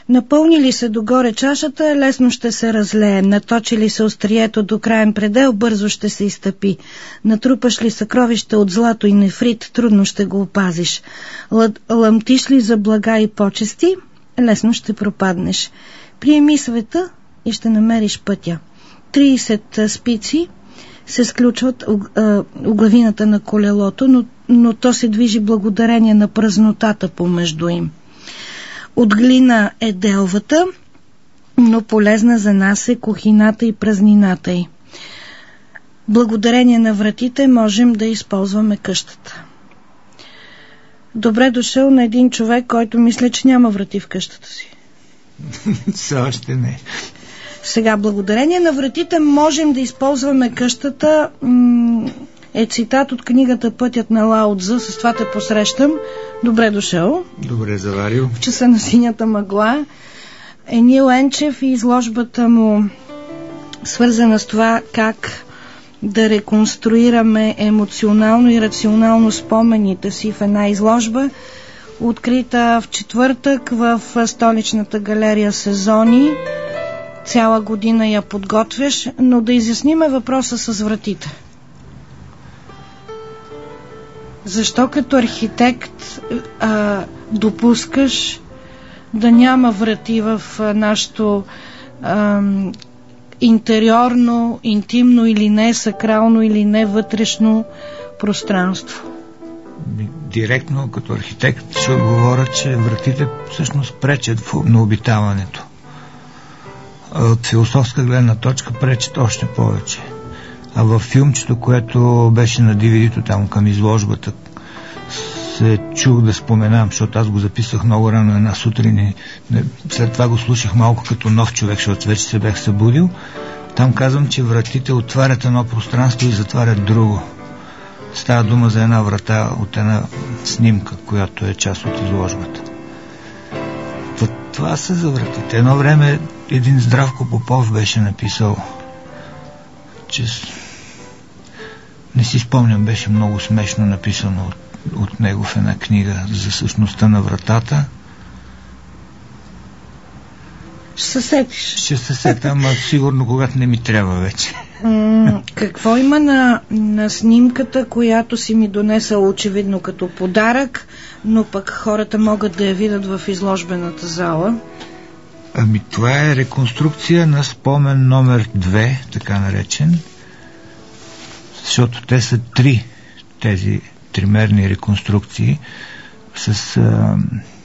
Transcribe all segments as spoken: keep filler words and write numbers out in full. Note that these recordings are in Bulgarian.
Напълни ли се догоре чашата, лесно ще се разлее. Наточи ли се острието до краен предел, бързо ще се изтъпи. Натрупаш ли съкровище от злато и нефрит, трудно ще го опазиш. Лъмтиш ли за блага и почести, лесно ще пропаднеш. Приеми света и ще намериш пътя. трийсет спици се сключват оглавината на колелото, но, но то се движи благодарение на празнотата помежду им. От глина е делвата, но полезна за нас е кухината и празнината й. Благодарение на вратите можем да използваме къщата. Добре дошъл на един човек, който мисля, че няма врати в къщата си. Все още не. Сега, благодарение на вратите можем да използваме къщата е цитат от книгата Пътят на Лао Цзъ. С това те посрещам. Добре дошъл. Добре заварил. В часа на синята мъгла. Енил Енчев и изложбата му, свързана с това как да реконструираме емоционално и рационално спомените си в една изложба, открита в четвъртък в столичната галерия Сезони. Цяла година я подготвяш, но да изясниме въпроса с вратите. Защо като архитект а, допускаш да няма врати в а, нашето а, интериорно, интимно или не, сакрално или не вътрешно пространство? Директно като архитект ще отговоря, че вратите всъщност пречат на обитаването. От философска гледна точка пречат още повече. А във филмчето, което беше на ди ви ди-то там към изложбата, се чух да споменам, защото аз го записах много рано една сутрин и след това го слушах малко като нов човек, защото вече се бях събудил. Там казвам, че вратите отварят едно пространство и затварят друго. Става дума за една врата от една снимка, която е част от изложбата. Това са за вратите. Едно време един Здравко Попов беше написал, че не си спомням, беше много смешно написано от, от него в една книга за същността на вратата. Ще се сетиш. Ще се сета, ама сигурно когато не ми трябва вече. М- какво има на, на снимката, която си ми донесъл очевидно като подарък, но пък хората могат да я видят в изложбената зала? Ами това е реконструкция на спомен номер две, така наречен, защото те са три, тези тримерни реконструкции с а,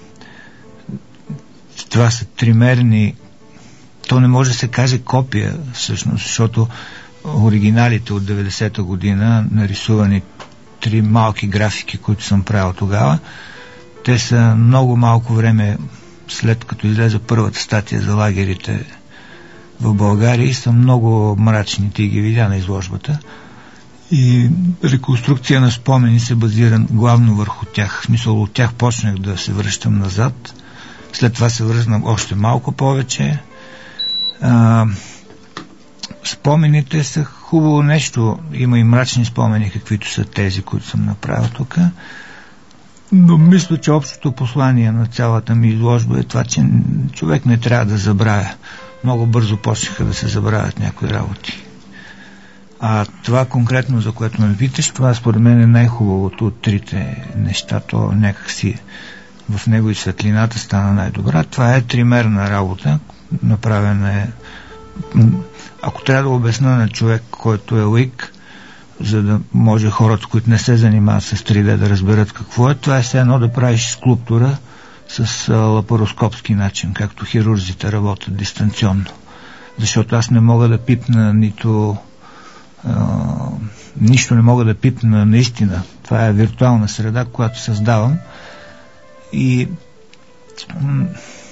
това са тримерни, то не може да се каже копия всъщност, защото оригиналите от деветдесета година, нарисувани три малки графики, които съм правил тогава, те са много малко време след като излезе първата статия за лагерите в България и са много мрачни, ти ги видя на изложбата. И реконструкция на спомени се базира главно върху тях. В смисъл, от тях почнах да се връщам назад. След това се връзнам още малко повече. А, спомените са хубаво нещо. Има и мрачни спомени, каквито са тези, които съм направил тук. Но мисля, че общото послание на цялата ми изложба е това, че човек не трябва да забравя. Много бързо почнаха да се забравят някои работи. А това конкретно, за което ме питаш, това според мен е най-хубавото от трите неща. То някакси в него и светлината стана най-добра. Това е тримерна работа. Направена е... Ако трябва да обясня на човек, който е лик, за да може хората, които не се занимават с три Д, да разберат какво е, това е все едно да правиш скулптура с а, лапароскопски начин, както хирурзите работят дистанционно. Защото аз не мога да пипна нито а, нищо не мога да пипна наистина. Това е виртуална среда, която създавам и м-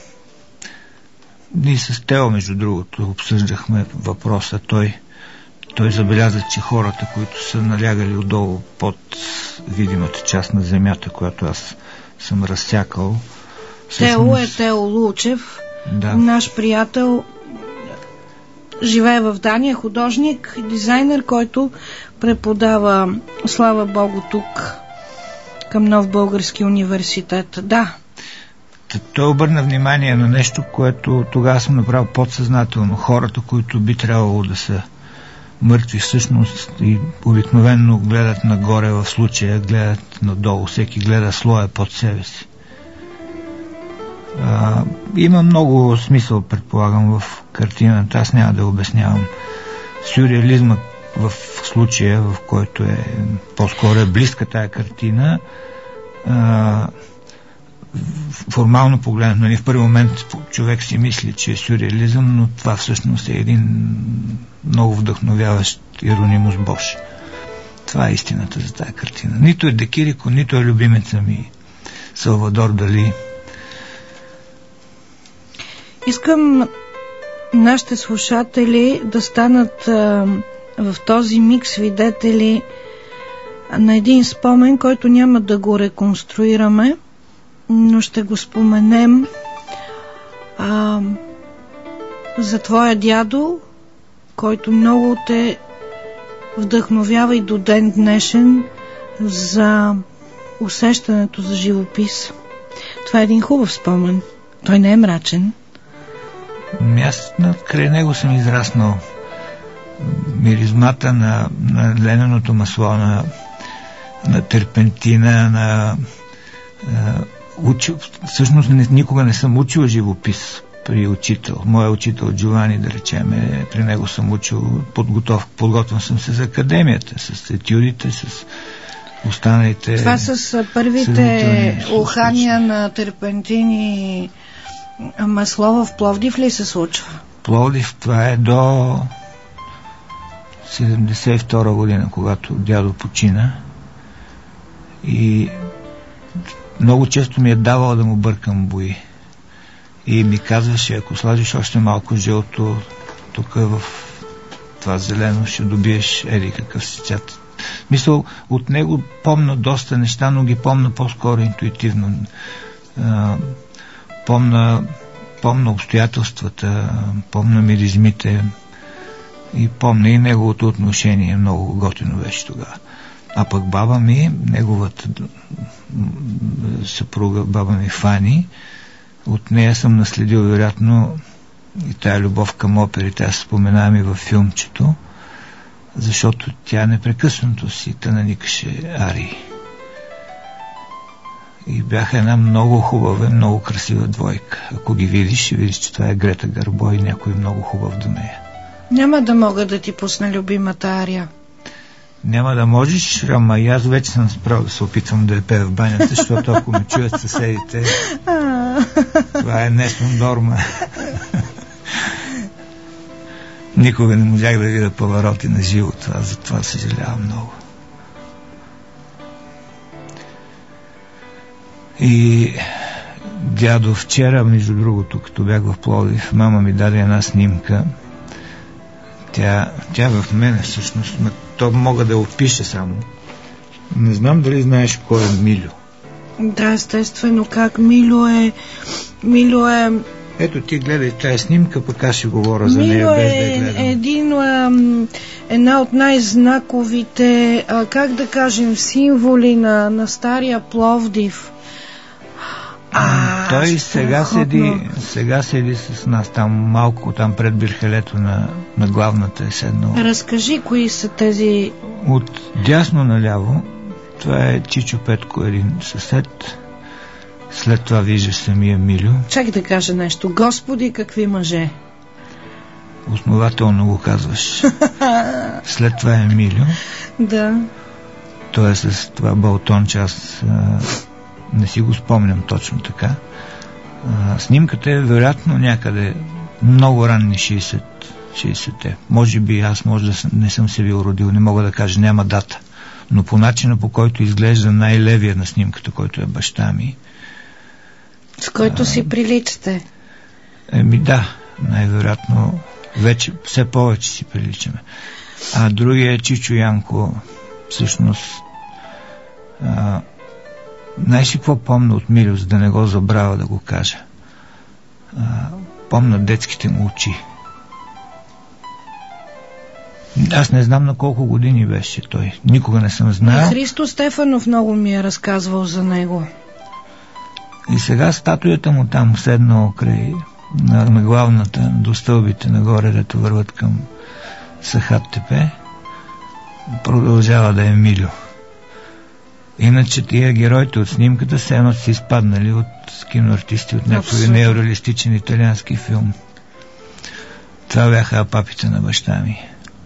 ние с Тео, между другото, обсъждахме въпроса. Той Той забеляза, че хората, които са налягали отдолу под видимата част на земята, която аз съм разсякал. Тео е Тео Лучев, да. Наш приятел, живее в Дания, художник, дизайнер, който преподава, слава Богу, тук към Нов български университет. Да. той обърна внимание на нещо, което тогава съм направил подсъзнателно. Хората, които би трябвало да са мъртви всъщност и обикновено гледат нагоре, в случая гледат надолу. Всеки гледа слоя под себе си. А, има много смисъл, предполагам, в картината. Аз няма да обяснявам. Сюрреализма в случая, в който е по-скоро е близка тая картина, а, формално погледнато, нали, в първи момент човек си мисли, че е сюрреализъм, но това всъщност е един много вдъхновяващ Иеронимус Бош. Това е истината за тая картина. Нито е Де Кирико, нито е любимеца ми Салвадор Дали. Искам нашите слушатели да станат а, в този миг свидетели на един спомен, който няма да го реконструираме, но ще го споменем а, за твоя дядо, който много те вдъхновява и до ден днешен за усещането за живопис. Това е един хубав спомен. Той не е мрачен. Аз край него съм израснал. Миризмата на, на лененото масло, на, на терпентина, на Учил, всъщност не, никога не съм учил живопис при учител. Моя учител Джовани, да речем, е, при него съм учил подготов, подготвен съм се за академията, с етюдите, с останалите... Това с първите ухания на терпентини масло в Пловдив ли се случва? Пловдив, това е до седемдесет и втора година, когато дядо почина, и много често ми е давал да му бъркам бои. И ми казваше, ако сложиш още малко жълто тук в това зелено, ще добиеш еди какъв си цвят. Мисъл, от него помня доста неща, но ги помня по-скоро интуитивно. А, помня, помня обстоятелствата, помня миризмите и помня и неговото отношение. Много готино беше тогава. А пък баба ми, неговата съпруга, баба ми Фани, от нея съм наследил вероятно и тая любов към оперите. Аз споменавам и във филмчето, защото тя непрекъснато си тънаникаше арии. И бяха една много хубава, много красива двойка. Ако ги видиш, ще видиш, че това е Грета Гарбо и някой много хубав до нея. Няма да мога да ти пусна любимата ария. Няма да можеш, ама и аз вече съм справил да се опитвам да я пея в банята, защото ако ме чуят съседите, това е нещо норма. Никога не можах да видя Павароти на живо, това, затова съжалявам много. И дядо, вчера, между другото, като бях в Пловдив, мама ми даде една снимка. Тя, тя в мене всъщност, то мога да я опиша само. Не знам дали знаеш кой е Милю. Да, естествено, как Милю е... Милю е... Ето ти гледай тая снимка, пък аз ще говоря за нея, без да я гледам. Милю е един, а, една от най-знаковите, а, как да кажем, символи на, на стария Пловдив. А, той сега седи, сега седи с нас там малко, там пред бирхелето на, на главната е седнал. Разкажи, кои са тези... От дясно наляво, това е Чичо Петко, един съсед. След това виждаш самия Милю. Чакай да кажа нещо. Господи, какви мъже! Основателно го казваш. След това е Милю. Да. Той е с това балтонче, аз а, не си го спомням точно така. А, снимката е вероятно някъде много ранни шейсетте. Може би аз може да не съм се бил родил, не мога да кажа, няма дата. Но по начина, по който изглежда най-левия на снимката, който е баща ми. С който а, си приличате. Еми да, най-вероятно вече, все повече си приличаме. А другия е Чичо Янко, всъщност. А, знаеш ли какво помня от Милю, за да не го забравя да го кажа? А, помня детските му очи. Аз не знам на колко години беше той. Никога не съм знаел. Христо Стефанов много ми е разказвал за него. И сега статуята му там седнал край на, на главната, до стълбите нагоре, дето върват към Сахат Тепе, продължава да е Милю. Иначе тия героите от снимката все едно са изпаднали от киноартисти от някой неореалистичен италиански филм. Това бяха папите на баща ми.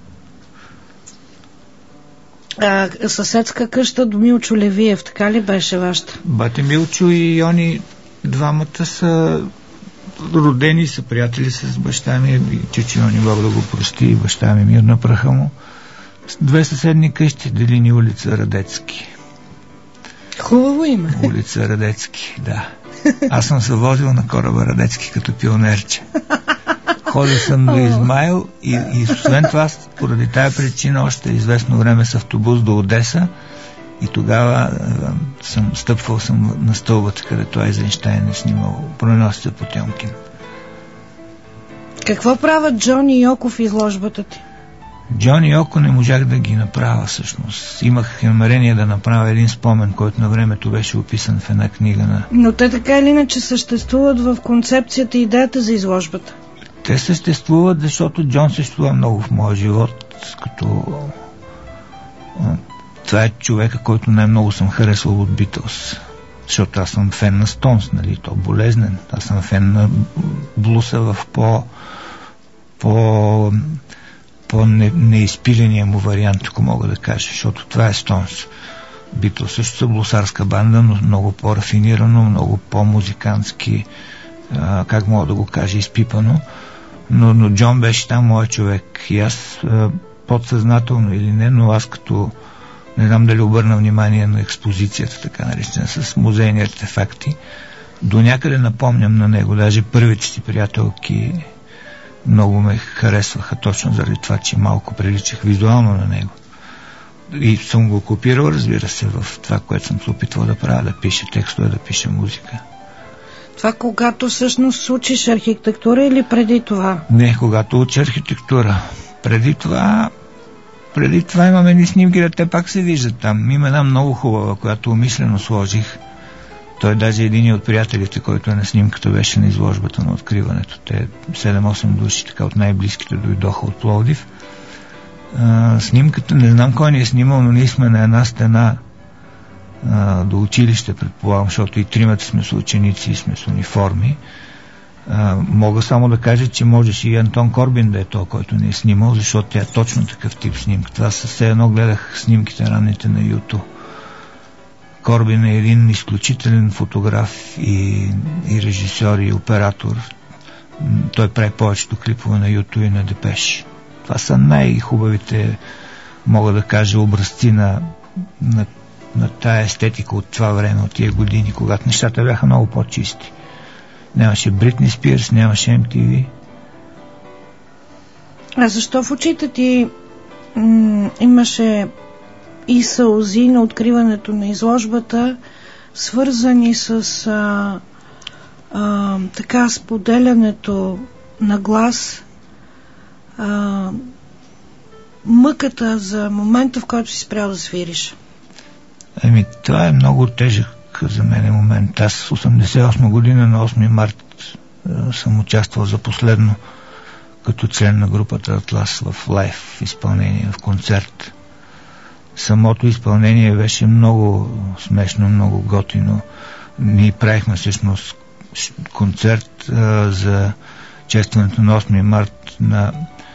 А, съседска къща до Милчо Левиев, така ли беше вашата? Бате Милчо и они двамата са родени, са приятели с баща ми, чичино ни Бог да го прости, и баща ми мир на праха му. Две съседни къщи, Делини улица Радецки. Хубаво име. Улица Радецки, да. Аз съм се возил на кораба Радецки като пионерче. Ходил съм до Измайл и, и освен това, поради тая причина, още известно време с автобус до Одеса и тогава а, съм стъпвал съм на стълбата, където Айзенщайн е снимал Броненосеца Потьомкин. Какво правят Джони и Йоко в изложбата ти? Джони и Йоко не можах да ги направя всъщност. Имах намерение да направя един спомен, който на времето беше описан в една книга на... Но те така или иначе съществуват в концепцията и идеята за изложбата. Те съществуват, защото Джон съществува много в моя живот, като... Това е човека, който най-много съм харесвал от Битълс. Защото аз съм фен на Стоунс, нали, то болезнен. Аз съм фен на блуса в по... по... по-неизпиления му вариант, ако мога да кажа, защото това е Стоунс. Битълс също са блусарска банда, но много по-рафинирано, много по-музикантски, а, как мога да го кажа, изпипано. Но, но Джон беше там моят човек. И аз а, подсъзнателно или не, но аз като не знам дали обърна внимание на експозицията, така наречена, с музейни артефакти, до някъде напомням на него. Даже първите си приятелки много ме харесваха точно заради това, че малко приличах визуално на него. И съм го копирал, разбира се, в това, което съм се опитвал да правя, да пиша текстове, да пиша музика. Това когато всъщност учиш архитектура или преди това? Не, когато уча архитектура. Преди това преди това имаме едни снимки, да те пак се виждат там. Има една много хубава, която умишлено сложих. Той даже един от приятелите, който е на снимката, беше на изложбата на откриването. Те седем-осем души, така от най-близките дойдоха от Пловдив. А, снимката, не знам кой ни е снимал, но ние сме на една стена а, до училище, предполагам, защото и тримата сме с ученици и сме с униформи. А, мога само да кажа, че можеш и Антон Корбин да е той, който ни е снимал, защото тя е точно такъв тип снимка. Това със все едно гледах снимките ранните на YouTube. Корбин е един изключителен фотограф и, и режисьор и оператор. Той прави повечето клипове на YouTube и на Депеш. Това са най-хубавите, мога да кажа, образци на, на, на тая естетика от това време, от тия години, когато нещата бяха много по-чисти. Нямаше Бритни Спирс, нямаше Ем Ти Ви. А защо в очите ти м- имаше и сълзи на откриването на изложбата, свързани с а, а, така споделянето на глас, а, мъката за момента, в който си спрял да свириш? Еми, това е много тежък за мен момент. Аз осемдесет и осма година на осми март а, съм участвал за последно като член на групата Атлас в лайв изпълнение, в концерт. Самото изпълнение беше много смешно, много готино. Ние правихме всъщност концерт а, за честването на осми март на,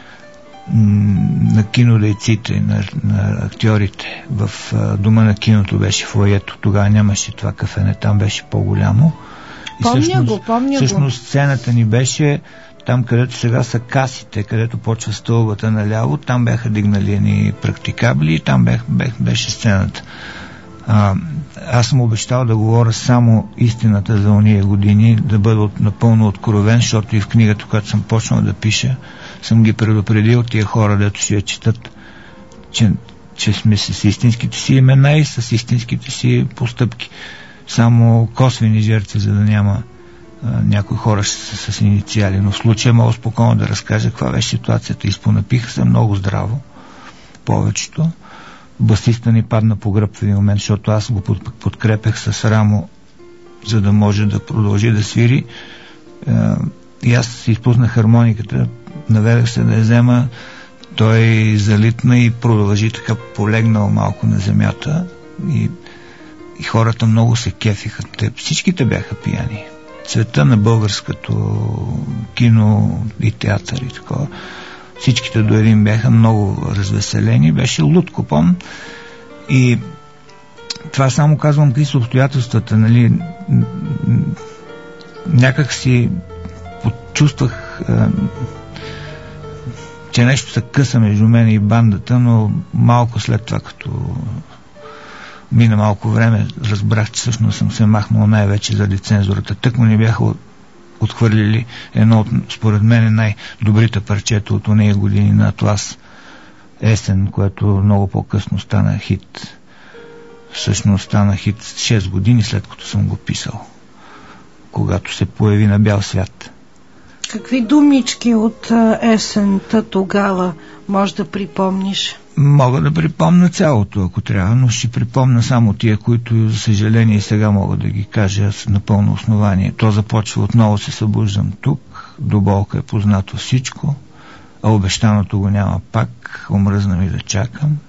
на кинодейците, на, на актьорите. В а, дома на киното беше фоайето. Тогава нямаше това кафене, там беше по-голямо. И помня всъщност, го, помня всъщност го. сцената ни беше там, където сега са касите, където почва стълбата наляво, там бяха дигнали едни практикабли и там бех, бех, беше сцената. А, аз съм обещал да говоря само истината за ония години, да бъда напълно откровен, защото и в книгата, която съм почнал да пиша, съм ги предупредил тия хора, дето ще я четат, че, че сме с истинските си имена и с истинските си постъпки. Само косвени жертви, за да няма някои хора с, с инициали, но в случая мога спокойно да разкажа каква беше ситуацията. Изпонапиха се много здраво, повечето. Басиста ни падна по гръб в един момент, защото аз го под, подкрепях с рамо за да може да продължи да свири. И аз си изпуснах хармониката, наведах се да я взема, той залитна и продължи така, полегнал малко на земята и, и хората много се кефиха. Те, всичките бяха пияни. Цвета на българското кино и театър и такова. Всичките до един бяха много развеселени. Беше луд купон. И това само казвам какви са обстоятелствата, нали. Някак си почувствах, че нещо се къса между мен и бандата, но малко след това, като мина малко време, разбрах, че всъщност съм се махнал най-вече заради цензурата. Тъкмо ни бяха отхвърлили едно от, според мен, най-добрите парчета от ония години на Атлас, Есен, което много по-късно стана хит. Всъщност стана хит шест години след като съм го писал, когато се появи на бял свят. Какви думички от есента тогава може да припомниш? Мога да припомня цялото, ако трябва, но ще припомня само тия, които, за съжаление, и сега мога да ги кажа с напълно основание. То започва: отново се събуждам тук, до болка е познато всичко, а обещаното го няма пак, омръзна ми да чакам.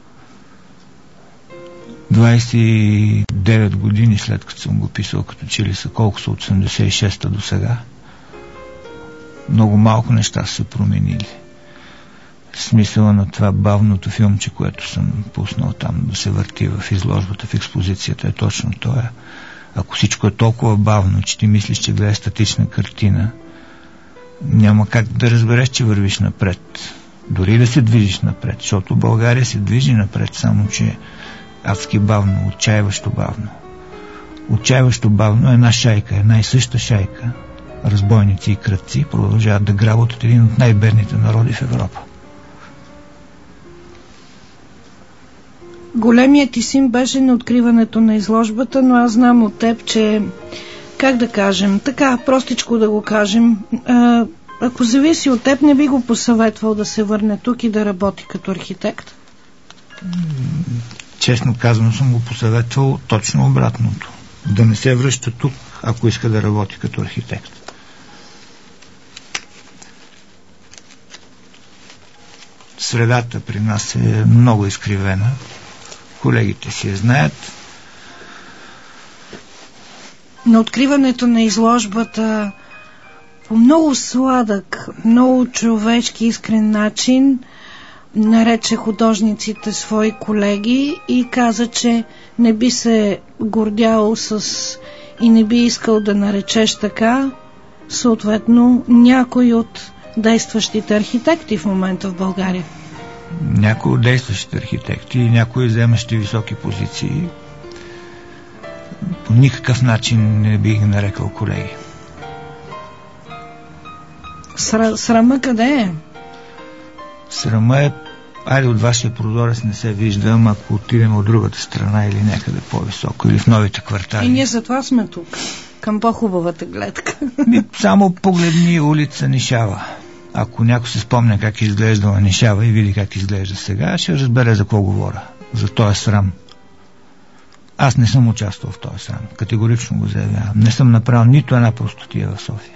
двайсет и девет години след като съм го писал, като че ли са, колко са от осемдесет и шеста до сега. Много малко неща са се променили. Смисъла на това бавното филмче, което съм пуснал там да се върти в изложбата, в експозицията, е точно това. Ако всичко е толкова бавно, че ти мислиш, че гледаш статична картина, няма как да разбереш, че вървиш напред. Дори да се движиш напред, защото България се движи напред, само че адски бавно, отчаиващо бавно. Отчаиващо бавно е една шайка, една и съща шайка, разбойници и крадци, продължават да грабят от един от най-бедните народи в Европа. Големият ти син беше на откриването на изложбата, но аз знам от теб, че, как да кажем, така простичко да го кажем, а, ако зависи от теб, не би го посъветвал да се върне тук и да работи като архитект? Честно казано, съм го посъветвал точно обратното. Да не се връща тук, ако иска да работи като архитект. Средата при нас е много изкривена. Колегите си я знаят. На откриването на изложбата по много сладък, много човешки, искрен начин нарече художниците свои колеги и каза, че не би се гордял с и не би искал да наречеш така съответно някой от действащите архитекти в момента в България. Някои от действащите архитекти и някои вземащи високи позиции по никакъв начин не бих ги нарекал колеги. Сра, срама къде е? Срама е, айде от вашия прозорец не се вижда, ама ако отидем от другата страна или някъде по-високо, или в новите квартали. И ние затова сме тук, към по-хубавата гледка. Само погледни улица Нишава. Ако някой се спомня как изглеждала Нишава и види как изглежда сега, ще разбере за какво говоря. За този срам. Аз не съм участвал в този срам. Категорично го заявявам. Не съм направил нито една простотия в София.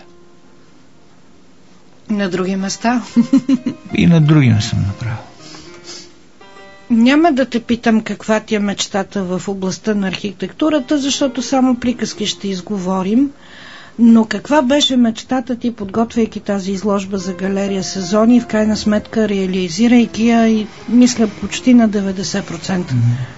На други места? И на други не съм направил. Няма да те питам каква ти е мечтата в областта на архитектурата, защото само приказки ще изговорим. Но каква беше мечтата ти, подготвяйки тази изложба за галерия Сезони и в крайна сметка реализирайки я и мисля почти на деветдесет процента?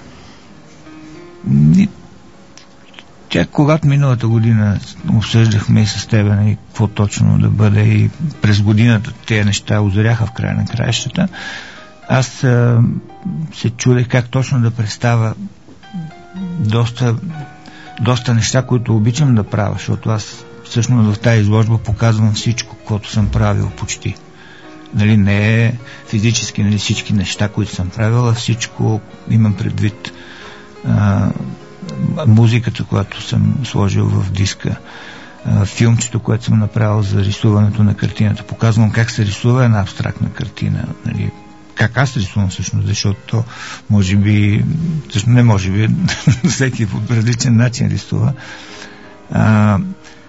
И, тя, когато миналата година обсъждахме и с тебе и какво точно да бъде и през годината тези неща озряха в края на краищата, аз а, се чудех как точно да представя доста, доста неща, които обичам да правя, защото аз всъщност в тази изложба показвам всичко, което съм правил почти. Нали, не е физически, нали, всички неща, които съм правил, а всичко имам предвид а, музиката, която съм сложил в диска, а, филмчето, което съм направил за рисуването на картината. Показвам как се рисува една абстрактна картина, нали, как аз рисувам всъщност, защото то може би, всъщност не може би, всеки по различен начин рисува. А,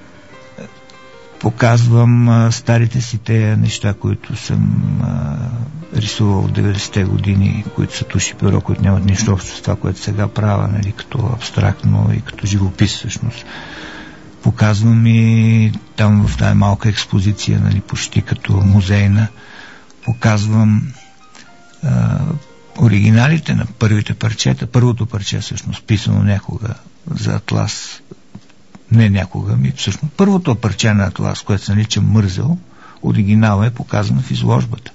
показвам а, старите си те неща, които съм а, рисувал в деветдесетте години, които са туши перо, които нямат нищо общо с това, което сега правя, нали, като абстрактно и като живопис всъщност. Показвам и там в тази малка експозиция, нали, почти като музейна, показвам а, оригиналите на първите парчета. Първото парче всъщност писано някога за Атлас, не някога, ми всъщност първото парче на Атлас, което се нарича Мързел, оригинал е показано в изложбата.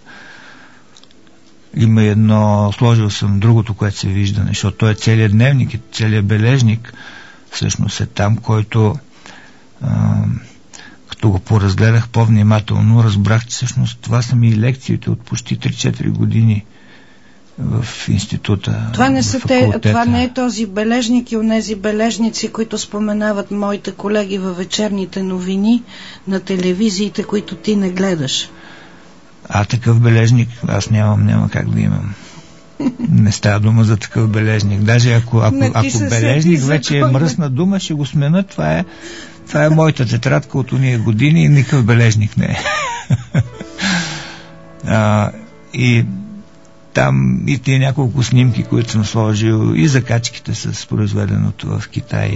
Има едно, сложил съм другото, което се вижда, защото той е целият дневник, целият бележник всъщност е там, който а, като го поразгледах по-внимателно, разбрах, че всъщност това са ми лекциите от почти три-четири години в института. Това не, са те, това не е този бележник и онези бележници, които споменават моите колеги във вечерните новини на телевизиите, които ти не гледаш. А такъв бележник аз нямам, няма как да имам. Не става дума за такъв бележник. Даже ако, ако, ако бележник вече е мръсна дума, ще го смена. Това е, това е моята тетрадка от уния години и никакъв бележник не е. а, и там и тия няколко снимки, които съм сложил, и закачките с произведеното в Китай.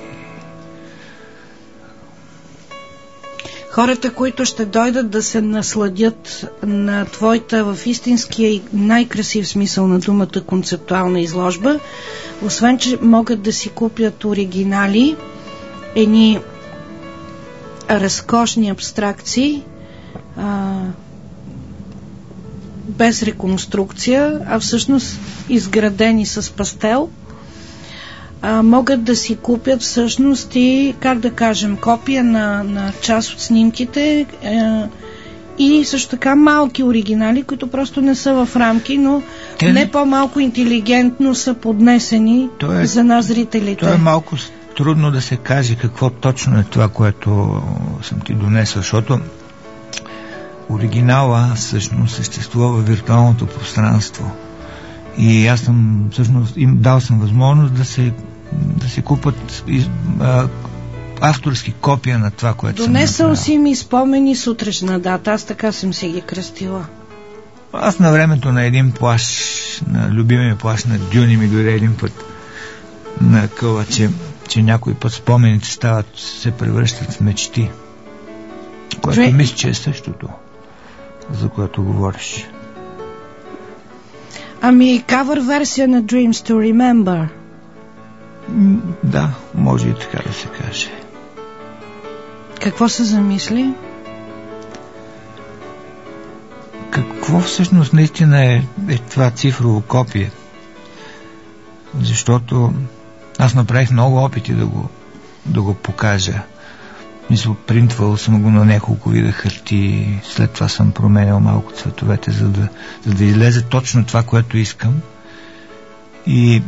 Хората, които ще дойдат да се насладят на твоята в истинския и най-красив смисъл на думата концептуална изложба, освен че могат да си купят оригинали, едни разкошни абстракции, а, без реконструкция, а всъщност изградени с пастел, а, могат да си купят всъщност и, как да кажем, копия на, на част от снимките а, и също така малки оригинали, които просто не са в рамки, но Те... не по-малко интелигентно са поднесени е, за нас зрителите. То е малко трудно да се каже какво точно е това, което съм ти донесъл, защото оригинала всъщност съществува в виртуалното пространство. И аз съм всъщност им дал съм възможност да се, да се купат а, авторски копия на това, което съм направил. Донесъл си ми спомени сутрешна дата, аз така съм си ги кръстила. Аз на времето на един плаш, на любимия плаш на Дюни ми дойде един път на къла, че, че някой път спомените стават, се превръщат в мечти. Което Дре... мисля, че е същото, за което говориш. Ами, кавър версия на Dreams to Remember. Да, може и така да се каже. Какво се замисли? Какво всъщност наистина е, е това цифрово копие? Защото аз направих много опити да го, да го покажа. Мисля, принтвал съм го на няколко вида хартии, след това съм променял малко цветовете, за да, за да излезе точно това, което искам. И,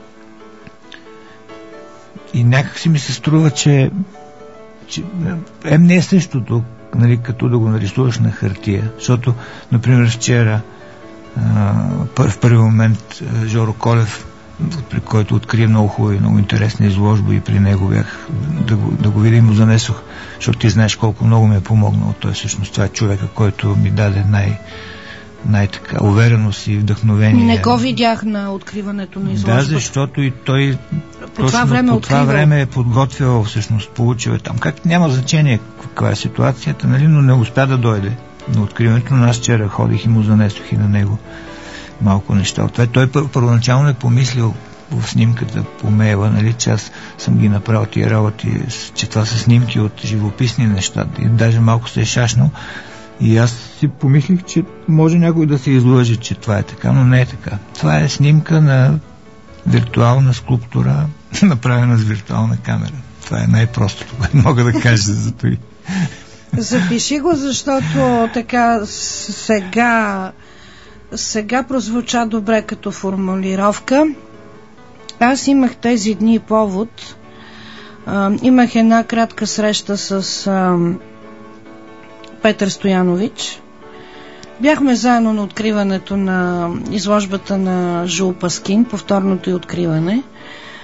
и някак си ми се струва, че, че е, не е същото, нали, като да го нарисуваш на хартия. Защото, например, вчера а, в първи момент Жоро Колев, при който открие много хубави, много интересна изложба и при него бях да го, да го видя и му занесох, защото ти знаеш колко много ми е помогнал. Той всъщност това е човека, който ми даде най- най-така увереност и вдъхновение. Не го видях на откриването на изложбата. Да, защото и той по това време, по това време е подготвил, всъщност получил е там. Как няма значение каква е ситуацията, нали, но не успя да дойде на откриването, но аз вчера ходих и му занесох и на него малко неща. От това той пър, първоначално е помислил в снимката по мейла, нали, че аз съм ги направил тия работи, че това са снимки от живописни неща. И даже малко се е шашнал. И аз си помислих, че може някой да се излъжи, че това е така, но не е така. Това е снимка на виртуална скулптура, направена с виртуална камера. Това е най-простото, което мога да кажа за това. Запиши го, защото така сега сега прозвуча добре като формулировка. Аз имах тези дни повод. А, имах една кратка среща с а, Петър Стоянович. Бяхме заедно на откриването на изложбата на Жул Паскин, повторното й откриване.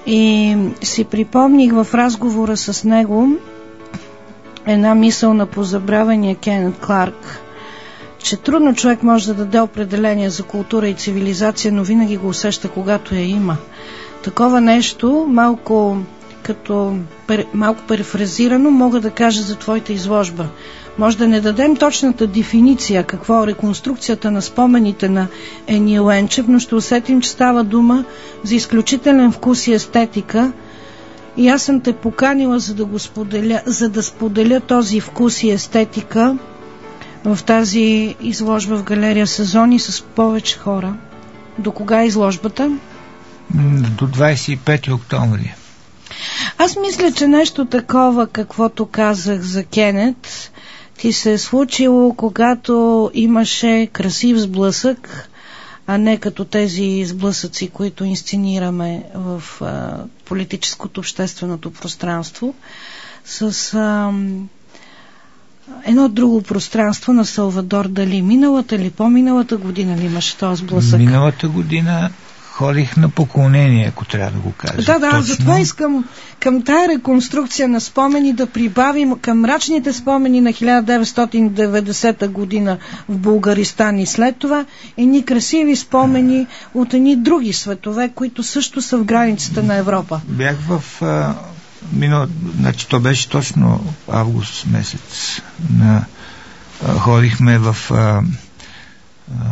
И си припомних в разговора с него една мисъл на позабравения Кенет Кларк, че трудно човек може да даде определение за култура и цивилизация, но винаги го усеща, когато я има. Такова нещо, малко като малко перифразирано, мога да кажа за твоята изложба. Може да не дадем точната дефиниция какво е реконструкцията на спомените на Емил Енчев, но ще усетим, че става дума за изключителен вкус и естетика. И аз съм те поканила, за да го споделя, за да споделя този вкус и естетика в тази изложба в галерия Сезони с повече хора. До кога е изложбата? До двадесет и пети октомври. Аз мисля, че нещо такова, каквото казах за Кенет, ти се е случило, когато имаше красив сблъсък, а не като тези сблъсъци, които инсценираме в а, политическото, общественото пространство, с а, едно друго пространство на Салвадор Дали. Миналата или по-миналата година ли имаше този сблъсък? Миналата година ходих на поклонение, ако трябва да го кажа. Да, да, точно. Затова искам към тая реконструкция на спомени да прибавим към мрачните спомени на хиляда деветстотин и деветдесета година в Булгаристан и след това едни красиви спомени от едни други светове, които също са в границата на Европа. Бях в... А, минал, значи то беше точно август месец. На, а, ходихме в... А, а,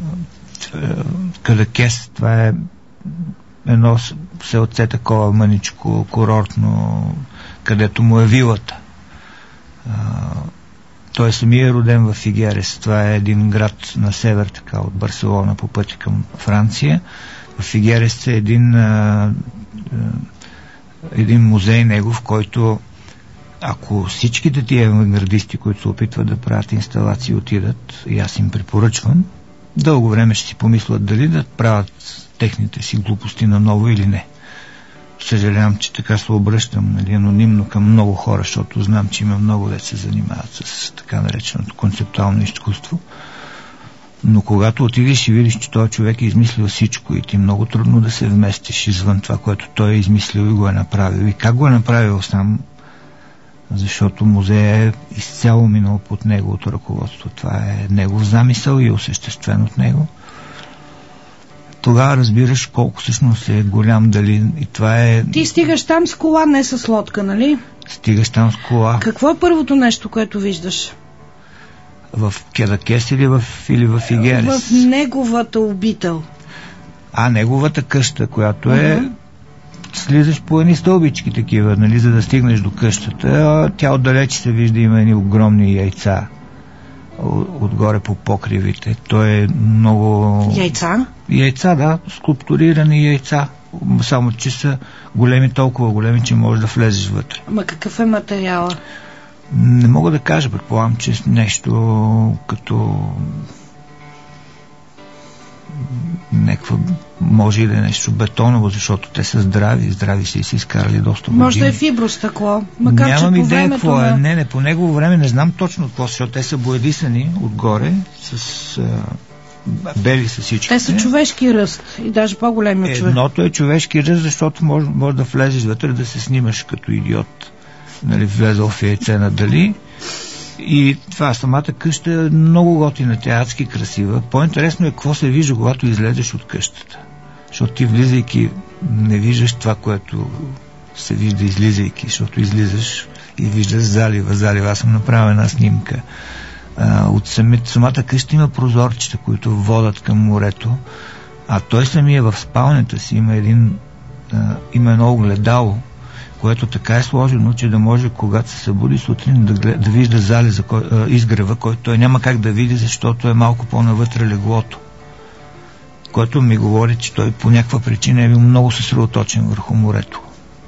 Кадакес, това е едно селце такова мъничко, курортно, където му е вилата. А, той самия е роден в Фигерес. Това е един град на север, така, от Барселона по пътя към Франция. В Фигерес е един, а, един музей негов, който ако всичките тия авангардисти, които се опитват да правят инсталации, отидат, и аз им препоръчвам, дълго време ще си помислят дали да правят техните си глупости наново или не. Съжалявам, че така се обръщам, нали, анонимно към много хора, защото знам, че има много деца се занимават с така нареченото концептуално изкуство. Но когато отидеш и видиш, че този човек е измислил всичко и ти е много трудно да се вместиш извън това, което той е измислил и го е направил. И как го е направил сам, защото музея е изцяло минал под неговото ръководство. Това е негов замисъл и осъществен от него. Тогава разбираш колко всъщност е голям Дали. И това е... Ти стигаш там с кола, не с лодка, нали? Стигаш там с кола. Какво е първото нещо, което виждаш? В Кадакес или в, или в Фигерес? В неговата обител. А, неговата къща, която е... Uh-huh. Слизаш по едни стълбички такива, нали, за да стигнеш до къщата. Тя отдалеч се вижда, има едни огромни яйца отгоре по покривите. Той е много... Яйца? Яйца, да, скулптурирани яйца. Само, че са големи, толкова големи, че можеш да влезеш вътре. Ама какъв е материала? Не мога да кажа, предполагам, че нещо като... някаква, може и да е нещо бетоново, защото те са здрави, здрави са и си изкарали доста години. Може да е фибростъкло, макар Нямам че по идея времето какво е. на... Не, не, по негово време не знам точно какво, защото те са боядисани отгоре с а, бели са всички. Те са човешки ръст и даже по-големи от човек. Едното е човешки ръст, защото може, може да влезеш вътре, да се снимаш като идиот, нали, влезъл в яйце на Дали. И това, самата къща е много готина, тя е адски красива. По-интересно е какво се вижда, когато излезеш от къщата. Защото ти влизайки не виждаш това, което се вижда излизайки, защото излизаш и виждаш залива. Залива, аз съм направил една снимка. А, от самите, самата къща има прозорчета, които водят към морето, а той самия в спалнята си има един а, има едно огледало, което така е сложено, че да може, когато се събуди сутрин, да, глед, да вижда залеза, кой, а, изгрева, който той няма как да види, защото е малко по-навътре леглото. Който ми говори, че той по някаква причина е бил много съсредоточен върху морето.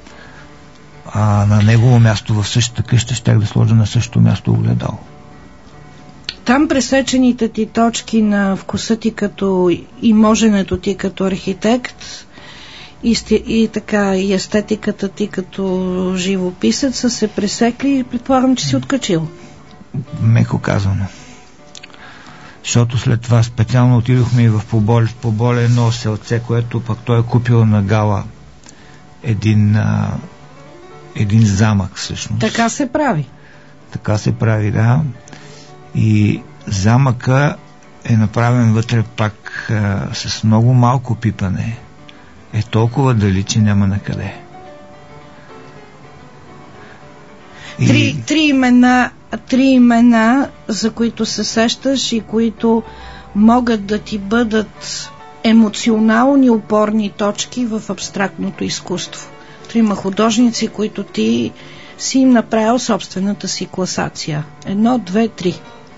А на негово място в същата къща щях да сложа на същото място огледало. Там пресечените ти точки на вкуса ти като и моженето ти като архитект и, и така и естетиката ти като живописец са се пресекли и предполагам, че си откачил. Меко казано. Защото след това специално отидохме и в Поболе, в Поболе едно селце, което пък той е купил на Гала един, а, един замък всъщност. Така се прави. Така се прави, да. И замъка е направен вътре пак а, с много малко пипане. Е толкова дали, че няма накъде. И... Три, три, имена, три имена, за които се сещаш и които могат да ти бъдат емоционални опорни точки в абстрактното изкуство. Трима художници, които ти си им направил собствената си класация. Едно, две, три.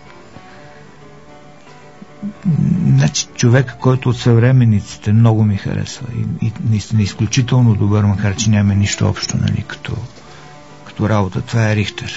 Значи, човек, който от съвременниците много ми харесва и, и наистина изключително добър, макар че няма нищо общо, нали, като, като работа, това е Рихтер.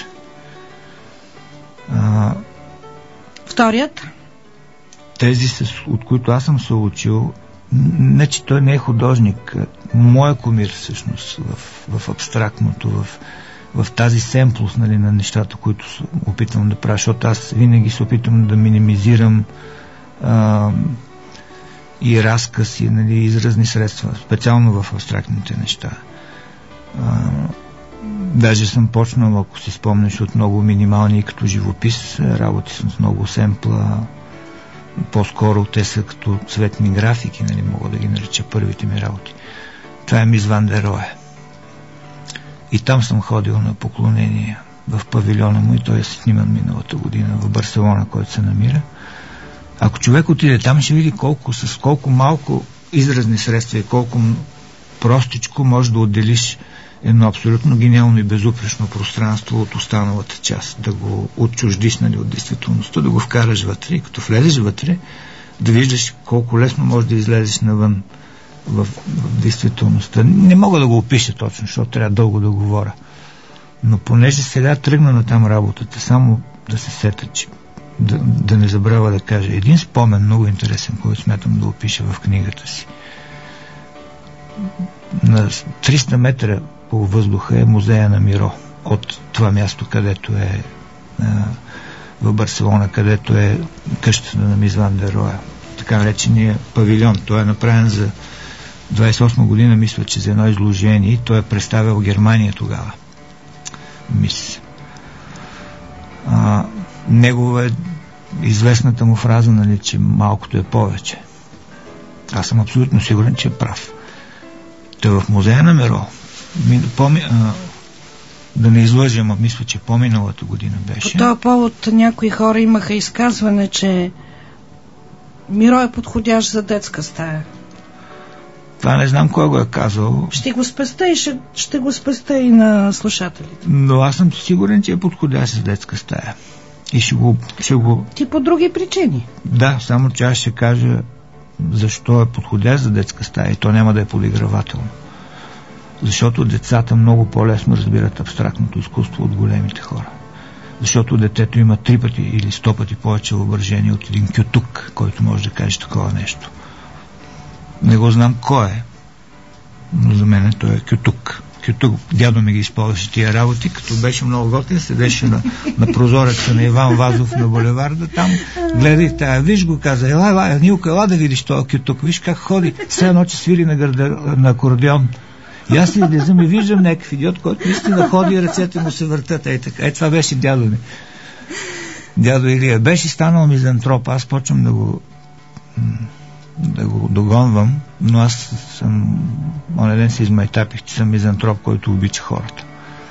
А, Вторият? Тези, с, от които аз съм се учил, не че той не е художник, моя кумир всъщност в, в абстрактното, в, в тази семплост, нали, на нещата, които опитвам да правя, защото аз винаги се опитвам да минимизирам а, и разказ, и, нали, изразни средства, специално в абстрактните неща. А, даже съм почнал, ако си спомнеш, от много минимални, като живопис, работи с много семпла. По-скоро те са като цветни графики, нали, мога да ги нареча първите ми работи. Това е Мис Ван дер Рое. И там съм ходил на поклонение в павилиона му и той е сниман миналата година в Барселона, който се намира. Ако човек отиде там, ще види колко, с колко малко изразни средства и колко простичко може да отделиш едно абсолютно гениално и безупречно пространство от останалата част, да го отчуждиш, нали, от действителността, да го вкараш вътре и като влезеш вътре, да виждаш колко лесно можеш да излезеш навън в, в действителността. Не мога да го опиша точно, защото трябва дълго да говоря. Но понеже сега тръгна на там работата, само да се сета, че да, да не забравя да кажа един спомен, много интересен, който смятам да опиша в книгата си. На триста метра по въздуха е музея на Миро, от това място, където е а, в Барселона, където е къщата на Мис Ван дер Рое, така наречения павилион. Той е направен за двайсет и осма година, мисля, че за едно изложение, и той е представил Германия тогава. Мис. А, негова е известната му фраза, нали, че малкото е повече. Аз съм абсолютно сигурен, че е прав. Той в музея на Миро, Поми, а, да не излъжем, а мисля, че по-миналата година беше. По този повод някои хора имаха изказване, че Миро е подходящ за детска стая. Това не знам кой го е казал. Ще го спеста и ще, ще го спеста и на слушателите. Но аз съм сигурен, че е подходящ за детска стая. И ще го, ще го... Ти по други причини. Да, само че аз ще кажа защо е подходящ за детска стая и то няма да е подигравателно. Защото децата много по-лесно разбират абстрактното изкуство от големите хора. Защото детето има три пъти или сто пъти повече въображение от един кютук, който може да каже такова нещо. Не го знам кой е, но за мен той е кютук. Кютук, дядо ми ги използваше тия работи, като беше много готин, седеше на, на прозореца на Иван Вазов на булеварда, там гледай тая, виж го, каза, ела, ела, Нилка, ела да видиш този кютук, виж как ходи, все ночи свири на, гърде, на акордеон. И аз си излизам и виждам някакъв идиот, който наистина ходи и ръцете му се въртат. Ей, така. Е, това беше дядо ми. Дядо Илия. Беше станал мизантроп. Аз почвам да го да го догонвам, но аз съм оня ден се измайтапих, че съм мизантроп, който обича хората.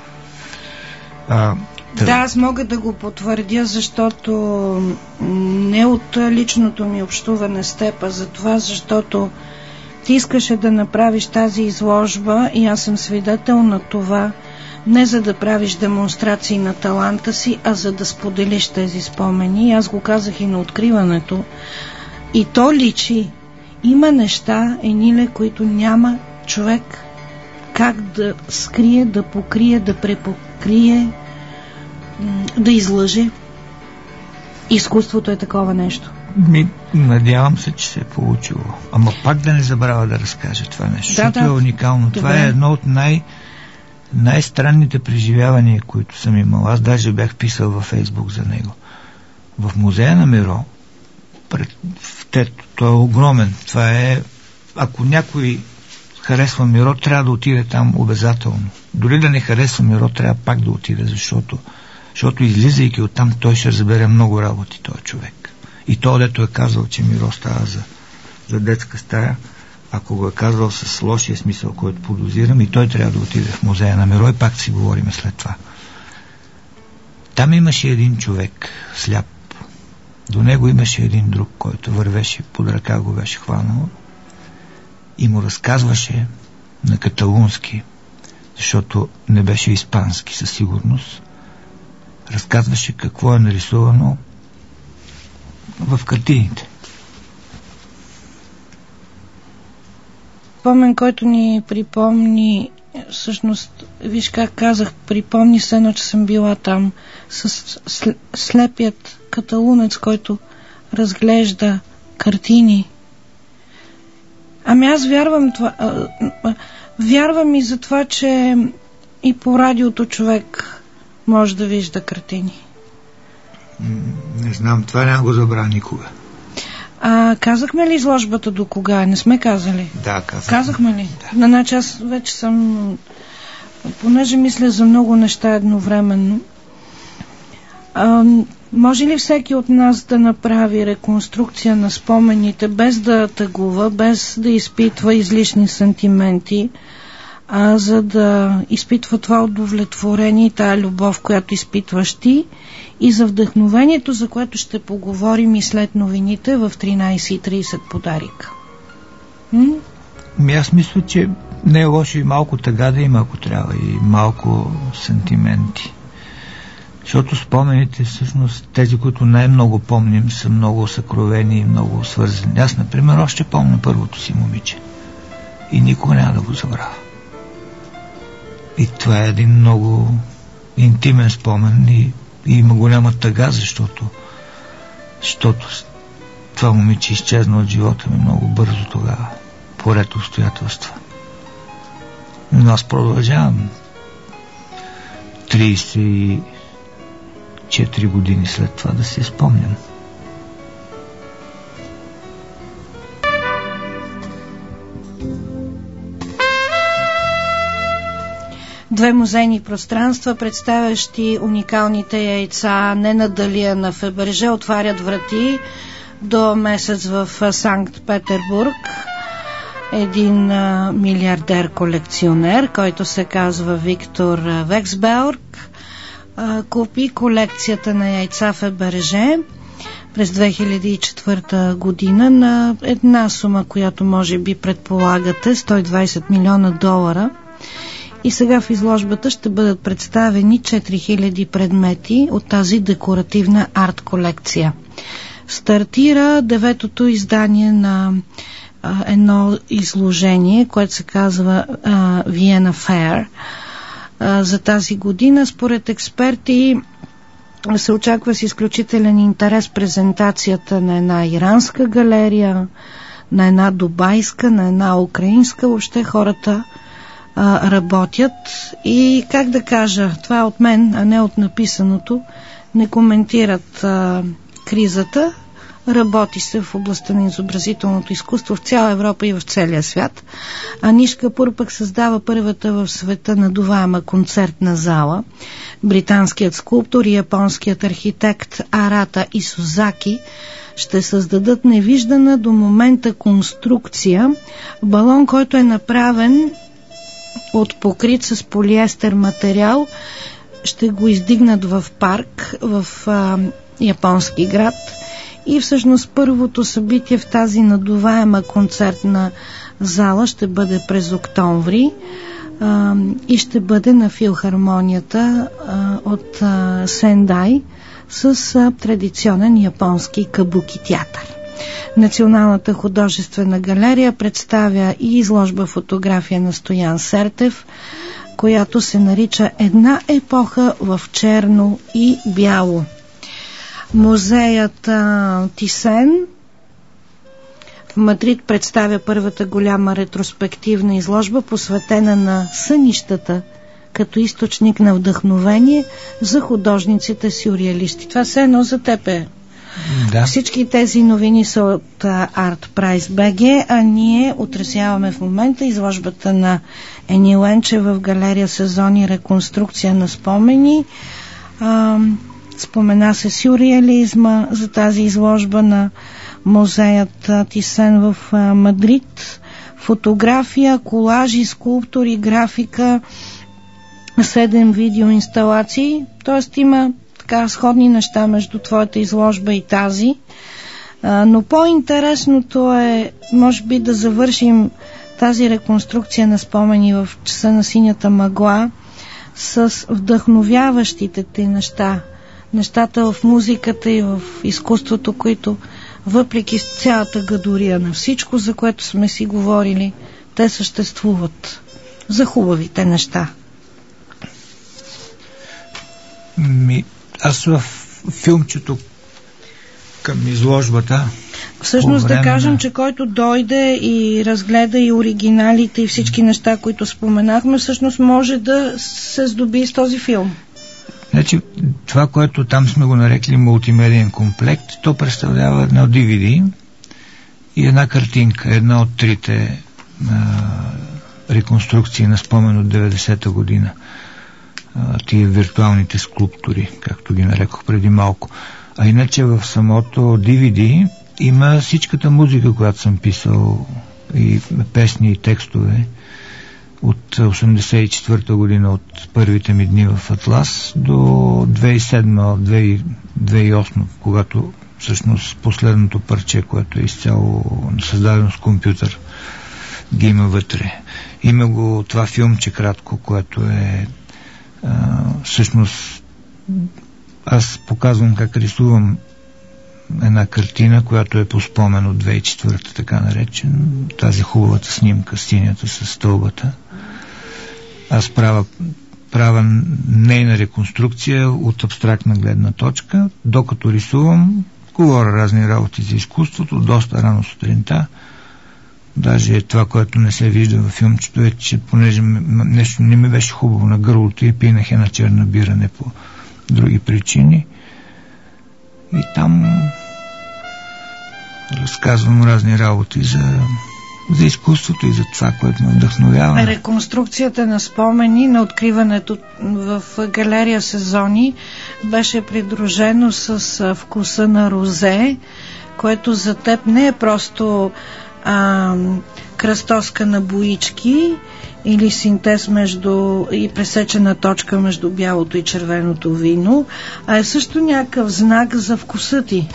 А, да. да, аз мога да го потвърдя, защото не от личното ми общуване с теб, а за това, защото ти искаше да направиш тази изложба и аз съм свидетел на това, не за да правиш демонстрации на таланта си, а за да споделиш тези спомени. Аз го казах и на откриването. И то личи. Има неща, Ениле, които няма човек как да скрие, да покрие, да препокрие, да излъже. Изкуството е такова нещо. Ми, надявам се, че се е получило. Ама пак да не забравя да разкажа това нещо, да, защото да. е уникално. Добре. Това е едно от най- най-странните преживявания, които съм имал. Аз даже бях писал във Фейсбук за него. В музея на Миро, пред, в тето, той е огромен. Това е, ако някой харесва Миро, трябва да отиде там обязателно. Дори да не харесва Миро, трябва пак да отиде, защото, защото излизайки оттам, той ще разбере много работи, този човек. И то, дето е казал, че Миро става за, за детска стая, ако го е казвал с лошия смисъл, който подозирам, и той трябва да отиде в музея на Миро и пак си говорим след това. Там имаше един човек, сляп. До него имаше един друг, който вървеше под ръка, го беше хванал и му разказваше на каталунски, защото не беше испански със сигурност. Разказваше какво е нарисувано в картините. Спомен, който ни припомни, всъщност, виж как казах, припомни се едно, че съм била там с слепият каталунец, който разглежда картини. Ами аз вярвам това, а, а, вярвам и за това, че и по радиото човек може да вижда картини. Не знам, това няма го забравя никога. А казахме ли изложбата до кога? Не сме казали? Да, казахме. Казахме ли? Да. Значи аз вече съм, понеже мисля за много неща едновременно. А, може ли всеки от нас да направи реконструкция на спомените, без да тъгува, без да изпитва излишни сантименти, а за да изпитва това удовлетворение и тая любов, която изпитваш ти, и за вдъхновението, за което ще поговорим и след новините в тринайсет и трийсет подарик. М? Ми аз мисля, че не е лошо и малко тъга да има, ако трябва, и малко сантименти. Защото спомените, всъщност, тези, които най-много помним, са много съкровени и много свързани. Аз, например, още помня първото си момиче. И никога няма да го забравя. И това е един много интимен спомен и, и има голяма тъга, защото, защото това момиче изчезна от живота ми много бързо тогава, по ред обстоятелства. Но аз продължавам трийсет и четири години след това да си спомням. Две музейни пространства, представящи уникалните яйца не на Дали, а на Фаберже, отварят врати до месец в Санкт-Петербург. Един а, милиардер колекционер, който се казва Виктор Вексберг, а, купи колекцията на яйца Фаберже през две хиляди и четвърта година на една сума, която може би предполагате, сто и двайсет милиона долара. И сега в изложбата ще бъдат представени четири хиляди предмети от тази декоративна арт колекция. Стартира деветото издание на а, едно изложение, което се казва а, Vienna Fair. А, за тази година, според експерти, се очаква с изключителен интерес презентацията на една иранска галерия, на една дубайска, на една украинска. Въобще хората а, работят и, как да кажа, това е от мен, а не от написаното, не коментират а, кризата. Работи се в областта на изобразителното изкуство в цяла Европа и в целия свят. Аниш Капур пък създава първата в света надуваема концертна зала. Британският скулптор и японският архитект Арата Исузаки ще създадат невиждана до момента конструкция, балон, който е направен от покрит с полиестер материал. Ще го издигнат в парк в а, японски град. И всъщност първото събитие в тази надуваема концертна зала ще бъде през октомври а, и ще бъде на филхармонията а, от а, Сендай с а, традиционен японски кабуки театър. Националната художествена галерия представя и изложба фотография на Стоян Сертев, която се нарича "Една епоха в черно и бяло". Музеят а, Тисен в Мадрид представя първата голяма ретроспективна изложба, посветена на сънищата като източник на вдъхновение за художниците сюрреалисти. Това все едно за теб е. Да. Всички тези новини са от Art Price би джи, а ние отразяваме в момента изложбата на Ени Ленче в галерия Сезони реконструкция на спомени. А, спомена се сюрреализма за тази изложба на музеят Тисен в а, Мадрид. Фотография, колажи, скулптури, графика, седем видеоинсталации, т.е. има така сходни неща между твоята изложба и тази. А, но по-интересното е, може би, да завършим тази реконструкция на спомени в часа на синята мъгла с вдъхновяващите ти неща. Нещата в музиката и в изкуството, които въпреки цялата гадория на всичко, за което сме си говорили, те съществуват. За хубавите неща. Ми, аз в филмчето към изложбата... Всъщност да кажем, на... че който дойде и разгледа и оригиналите и всички неща, които споменахме, всъщност може да се здоби с този филм. Значи, това, което там сме го нарекли мултимедиен комплект, то представлява едно ди ви ди и една картинка, една от трите а, реконструкции на спомен от деветдесета година. А, тия виртуалните скулптури, както ги нарекох преди малко. А иначе в самото ди ви ди има всичката музика, която съм писал, и песни и текстове от осемдесет и четвърта година, от първите ми дни в Атлас до две хиляди и седма, две хиляди и осма, когато всъщност последното парче, което е изцяло създадено с компютър, ги има вътре. Има го това филмче кратко, което е а, всъщност аз показвам как рисувам една картина, която е по спомен от две хиляди и четвърта, така наречен, тази хубавата снимка, синята с стълбата. Аз правя, правя нейна реконструкция от абстрактна гледна точка, докато рисувам, говоря разни работи за изкуството, доста рано сутринта. Даже това, което не се вижда във филмчето, е, че понеже нещо не ми беше хубаво на гърлото и пинах една черна бира, не по други причини. И там разказвам разни работи за, за изкуството и за това, което ме вдъхновява. Реконструкцията на спомени на откриването в галерия Сезони беше придружено с вкуса на розе, което за теб не е просто а, кръстоска на боички или синтез между и пресечена точка между бялото и червеното вино, а е също някакъв знак за вкуса ти.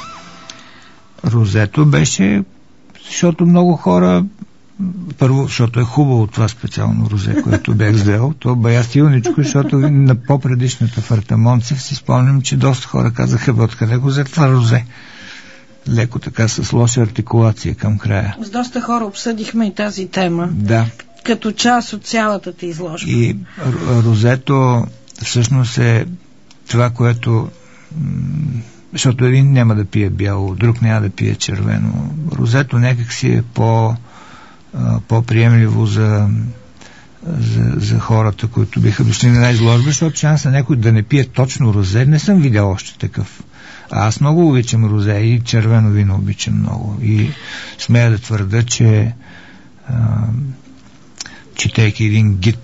Розето беше, защото много хора, първо, защото е хубаво това специално розе, което бях взел, то бая силничко, защото на по-предишната в Артамонцев си спомням, че доста хора казаха, бе, откъде го взе това розе? Леко така с лоша артикулация към края. С доста хора обсъдихме и тази тема. Да. Като част от цялата ти изложба. И розето всъщност е това, което... Защото един няма да пие бяло, друг няма да пие червено. Розето някак си е по, по-приемливо за, за, за хората, които биха дошли на една изложба, защото шанса някой да не пие точно розе, не съм видял още такъв. А аз много обичам розе и червено вино обичам много. И смея да твърда, че а, четейки един гид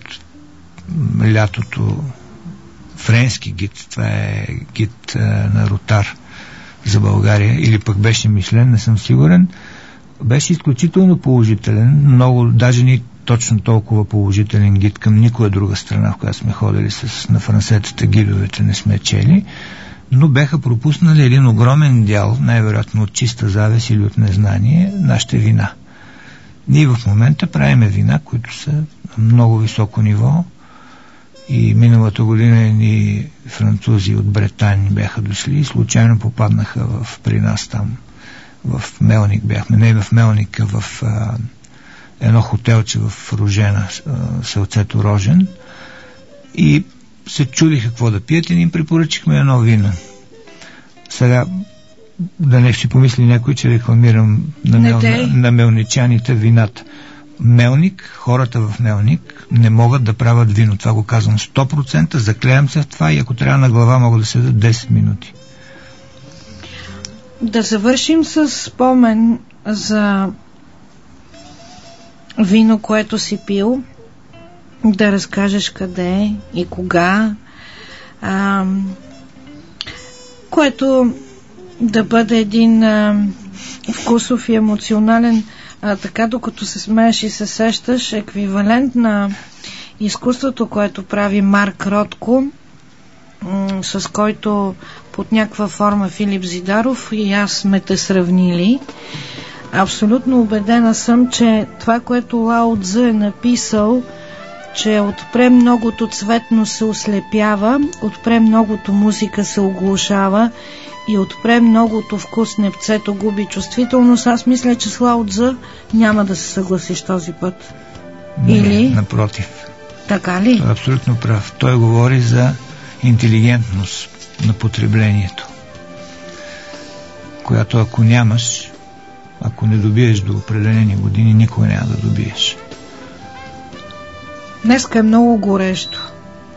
лятото, френски гид, това е гид а, на Ротар за България, или пък беше мислен, не съм сигурен, беше изключително положителен, много, даже ни точно толкова положителен гид към никоя друга страна, в която сме ходили с, на франсетата гидовете, не сме чели, но беха пропуснали един огромен дял, най-вероятно от чиста завист или от незнание, нашите вина. Ние в момента правиме вина, които са на много високо ниво, и миналата година ни французи от Бретань бяха дошли и случайно попаднаха в, при нас там, в Мелник бяхме, не в Мелник, а в а, едно хотелче в Рожена, селцето Рожен, и се чудиха какво да пият и ни препоръчихме едно вино. Сега, да не си помисли някой, че рекламирам на, мел, на, на мелничаните вината. Мелник, хората в Мелник не могат да правят вино. Това го казвам сто процента, заклеям се в това, и ако трябва на глава, мога да седа десет минути. да завършим с спомен за вино, което си пил, да разкажеш къде и кога, а, което да бъде един а, вкусов и емоционален, а, така докато се смееш и се сещаш, еквивалент на изкуството, което прави Марк Ротко, м- с който под някаква форма Филип Зидаров и аз сме те сравнили. Абсолютно убедена съм, че това, което Лао Цзъ е написал, че отпре многото цветно се ослепява, отпре многото музика се оглушава и отпре многото вкус непцето губи чувствителност. Аз мисля, че с Лао Цзъ няма да се съгласиш този път. Не, Или? напротив. Така ли? Той е абсолютно прав. Той говори за интелигентност на потреблението, която ако нямаш, ако не добиеш до определени години, никога няма да добиеш. Днеска е много горещо.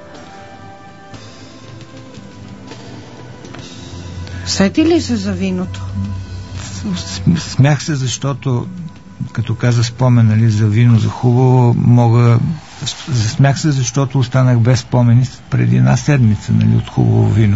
Сети ли се за виното? Смях се, защото като каза спомен, нали, за вино, за хубаво, мога... Засмях се, защото останах без спомени преди една седмица, нали, от хубаво вино.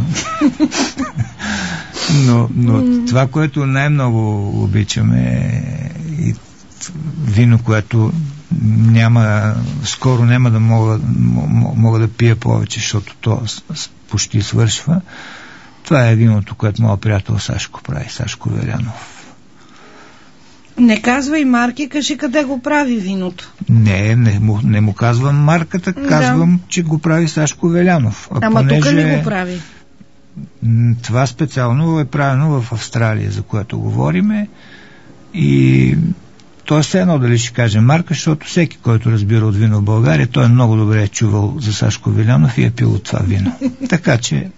но но mm. това, което най-много обичаме, е и вино, което няма, скоро няма да мога, мога да пия повече, защото то почти свършва. Това е виното, което моят приятел Сашко прави, Сашко Велянов. Не казвай марки, кажи къде го прави виното. Не, не му, не му казвам марката, казвам, да. че го прави Сашко Велянов. А Ама понеже... тук ли го прави? Това специално е правено в Австралия, за което говориме, и то е все едно дали ще каже марка, защото всеки, който разбира от вино в България, той е много добре е чувал за Сашко Велянов и е пил от това вино. Така че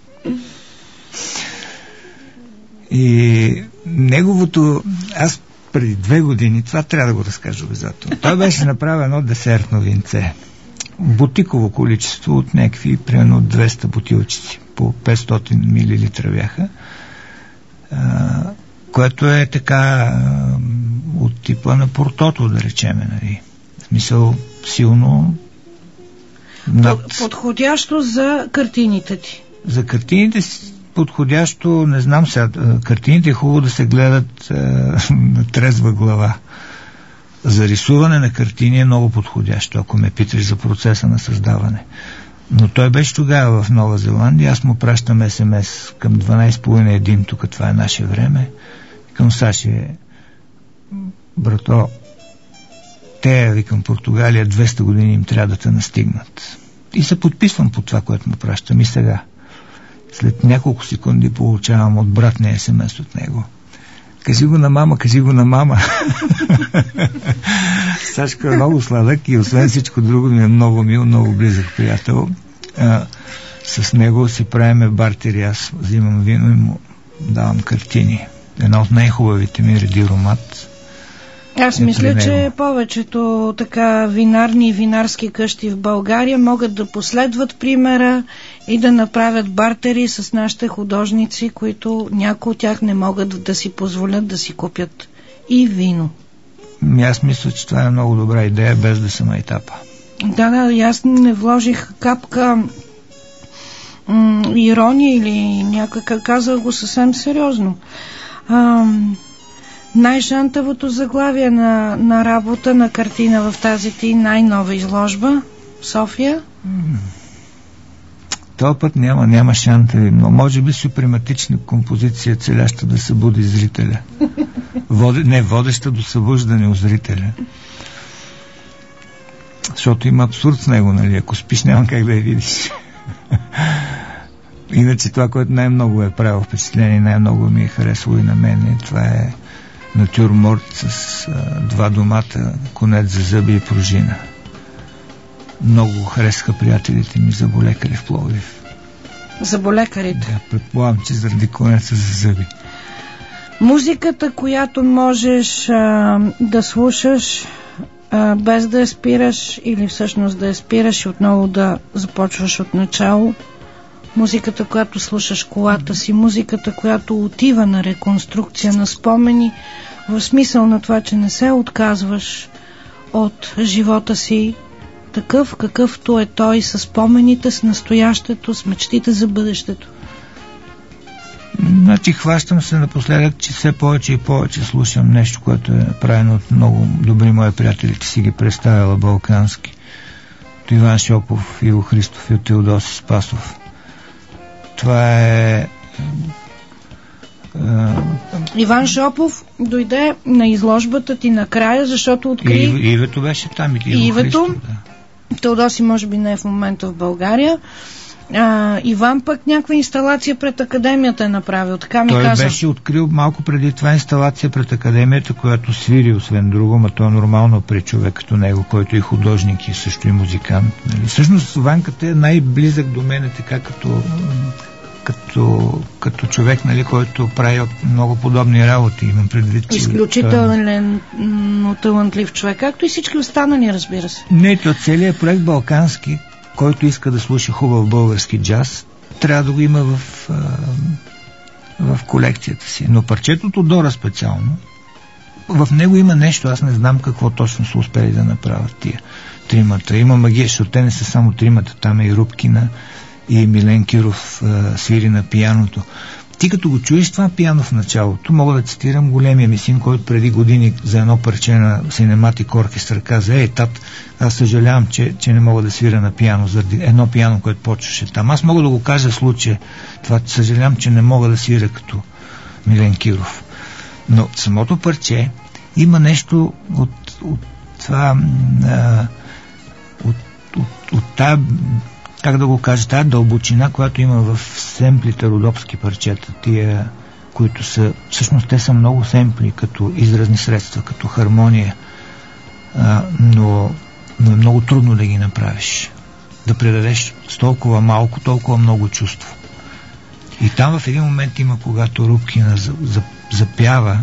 и неговото... Аз преди две години, това трябва да го разкажа обязателно. Той беше направил едно десертно винце. Бутиково количество от някакви, примерно двеста бутилчици, по петстотин милилитра бяха, а, което е така а, от типа на портото, да речеме, нали. В смисъл силно над... Подходящо за картините ти. За картините подходящо, не знам сега, картините е хубаво да се гледат е, на трезва глава. За рисуване на картини е много подходящо, ако ме питаш за процеса на създаване. Но той беше тогава в Нова Зеландия, аз му пращам ес ем ес към дванайсет и половина един, тук това е наше време, към Саши: брато, те, викам, Португалия, двеста години им трябва да те настигнат. И се подписвам по това, което му пращам и сега. След няколко секунди получавам от брат на ес ем ес от него: кажи го на мама, кажи го на мама. Сашко е много сладък и освен всичко друго ми е много мил, много близък приятел. А, с него си правиме бартери. Аз взимам вино и му давам картини. Една от най-хубавите ми, Реди Ромат. Аз е мисля, че повечето така винарни и винарски къщи в България могат да последват примера и да направят бартери с нашите художници, които някои от тях не могат да си позволят да си купят и вино. Аз мисля, че това е много добра идея, без да се майтапа. Да, да, аз не вложих капка м- ирония или някак, казах го съвсем сериозно. Ам... Най-шантавото заглавие на, на работа, на картина в тази ти най-нова изложба в София? Този път няма, няма шантави, но може би супрематична композиция, целяща да събуди зрителя. Воде, не, водеща до събуждане у зрителя. Защото има абсурд с него, нали? Ако спиш, няма как да я видиш. Иначе това, което най-много е правило впечатление, най-много ми е харесало и на мен, това е натюрморт с а, два домата, конец за зъби и пружина. Много харесаха приятелите ми заболекари в Пловдив. Заболекарите? Да, предполагам, че заради конеца за зъби. Музиката, която можеш а, да слушаш а, без да я спираш или всъщност да я спираш и отново да започваш от начало, музиката, която слушаш в колата си, музиката, която отива на реконструкция на спомени, в смисъл на това, че не се отказваш от живота си такъв, какъвто е той, с спомените, с настоящето, с мечтите за бъдещето. Значи хващам се напоследък, че все повече и повече слушам нещо, което е направено от много добри мои приятели, че си ги представила балкански. От Иван Шопов, Иво Христов и от Теодоси Спасов. Това е... Иван Шопов дойде на изложбата ти накрая, защото откри... И, Ивето беше там и Иво Ивето, Христов, да. Теодоси може би не е в момента в България. А, Иван пък някаква инсталация пред Академията е направил, така ми Той каза. Той беше открил малко преди това инсталация пред Академията, която свири, освен друго, но то е нормално при човек като него, който е художник и също и музикант. Нали? Всъщност Ванката е най-близък до мен, така като, като, като човек, нали, който прави много подобни работи. Имам предвид, че... Изключително той... талантлив човек, както и всички останали, разбира се. Не, то целият проект Балкански, който иска да слуша хубав български джаз, трябва да го има в, а, в колекцията си. Но парчето Тодора специално, в него има нещо, аз не знам какво точно са успели да направят тия тримата. Има магия, защото те не са само тримата, там е и Рубкина, и Милен Киров а, свири на пияното. Ти като го чуеш това пияно в началото, мога да цитирам големия ми син, който преди години за едно парче на Cinematic Orchestra каза: ей, тат, аз съжалявам, че, че не мога да свира на пияно, заради едно пияно, което почваше там. Аз мога да го кажа в случая, това, съжалявам, че не мога да свира като Милен Киров. Но самото парче има нещо от, от това а, от, от, от тая, как да го кажа, тая дълбочина, която има в семплите родопски парчета, тия, които са, всъщност те са много семпли, като изразни средства, като хармония, а, но, но е много трудно да ги направиш, да предадеш с толкова малко, толкова много чувство. И там в един момент има, когато Рубкина запява,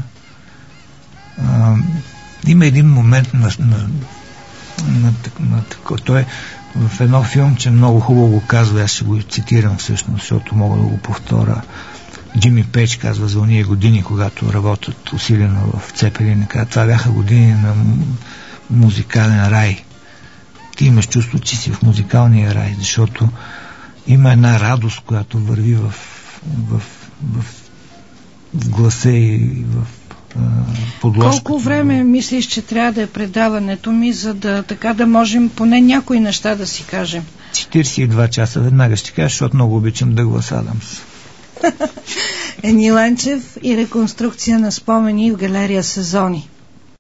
а, има един момент на, на, на, на, на, на той е в едно филмче, много хубаво го казва, аз ще го цитирам всъщност, защото мога да го повторя. Джими Пейдж казва за ония години, когато работят усилено в Цепелин, това бяха години на музикален рай. Ти имаш чувство, че си в музикалния рай, защото има една радост, която върви в, в, в, в гласа и в подложката. Колко време мислиш, че трябва да е предаването ми, за да така да можем поне някои неща да си кажем? четиридесет и два часа, веднага ще кажа, защото много обичам Дъглас Адамс. Ени Ленчев и реконструкция на спомени в галерия Сезони.